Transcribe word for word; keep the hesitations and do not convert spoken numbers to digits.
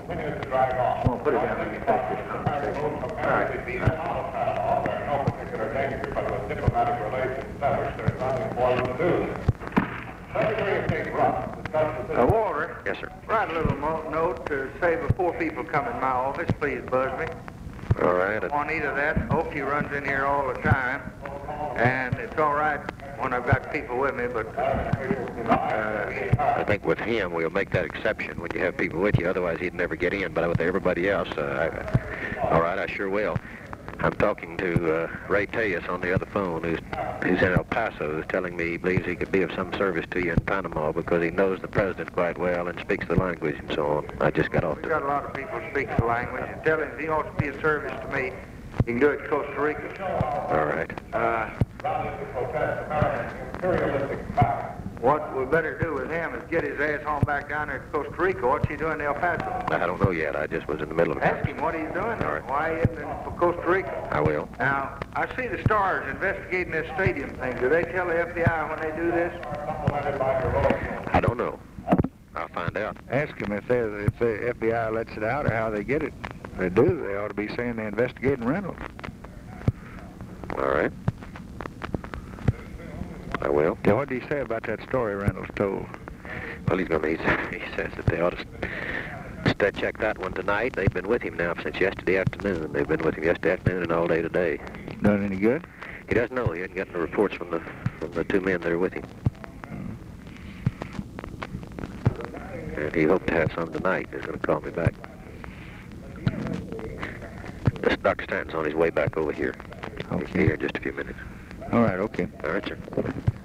continues to drag on. We'll put it down and take this conversation. All right. There are no particular danger, but with diplomatic relations established, there is nothing for them to do. Secretary of State Ruff discussed the Uh, Walter. Yes, sir. Write a little mo note to say before people come in my office, please buzz me. All right. Juanita, that Okie runs in here all the time, and it's all right when I've got people with me, but uh, I think with him, we'll make that exception when you have people with you. Otherwise, he'd never get in. But with everybody else, uh, I, all right, I sure will. I'm talking to uh, Ray Tellus on the other phone, who's, who's in El Paso, who's telling me he believes he could be of some service to you in Panama because he knows the president quite well and speaks the language and so on. I just got off we've the... got a lot of people who speak the language, and tell him if he wants to be of service to me, he can do it to Costa Rica. All right. Uh, what we better do with him is get his ass on back down there to Costa Rica. What's he doing in El Paso? I don't know yet. I just was in the middle of it. Ask him what he's doing. All right. Why he isn't in for Costa Rica? I will. Now, I see the stars investigating this stadium thing. Do they tell the F B I when they do this? I don't know. I'll find out. Ask them if, they, if the F B I lets it out or how they get it. If they do, they ought to be saying they're investigating Reynolds. All right. I will. Yeah, what did he say about that story Reynolds told? Well, he's going to, he says that they ought to st check that one tonight. They've been with him now since yesterday afternoon. They've been with him yesterday afternoon and all day today. Done any good? He doesn't know. He hasn't gotten the reports from the from the two men that are with him. Mm. And he hoped to have some tonight. He's going to call me back. This Doctor Stanton's on his way back over here. Okay. He'll be here in just a few minutes. All right, okay. All right, sir.